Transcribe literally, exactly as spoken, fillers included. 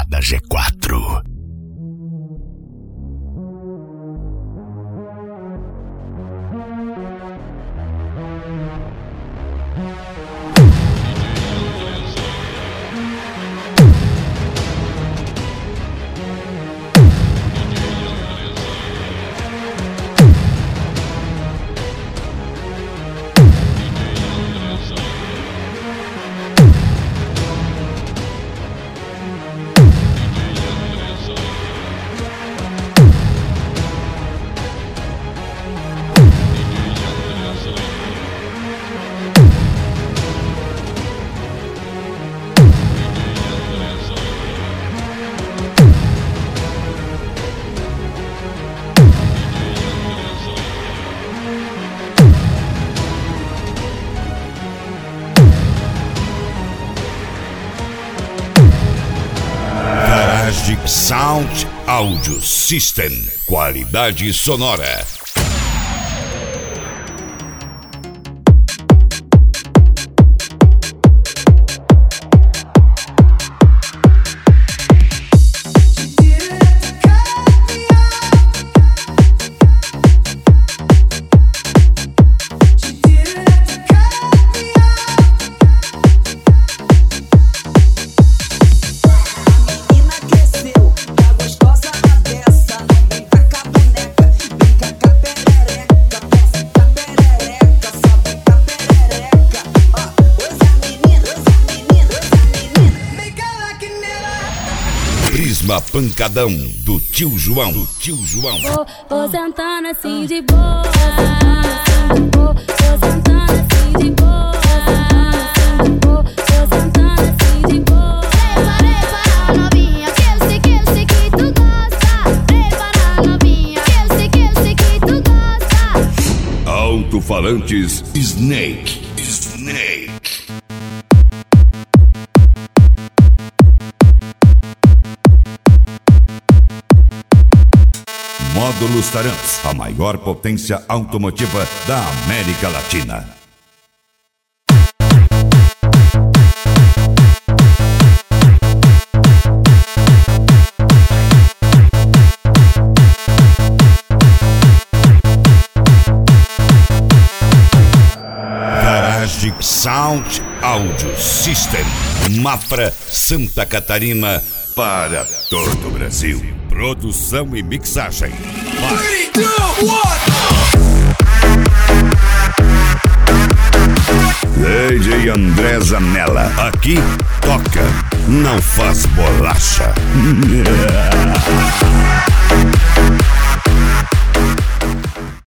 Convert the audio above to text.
Morada G quatro. Sound Audio System. Qualidade sonora. Prisma Pancadão do Tio João, do Tio João. Vou, vou sentando assim de boa, vou sentando assim de boa, vou sentando assim de boa. Preparei para a novinha, que eu sei, que eu sei que tu gosta. Prepara a novinha, que eu sei, que eu sei que tu gosta. Alto-falantes Snake, Snake. Módulos Tarantos, a maior potência automotiva da América Latina. Garage Sound Audio System, Mafra, Santa Catarina, para todo o Brasil. Produção e mixagem. three, two, D J André Zanella. Aqui toca, não faz bolacha.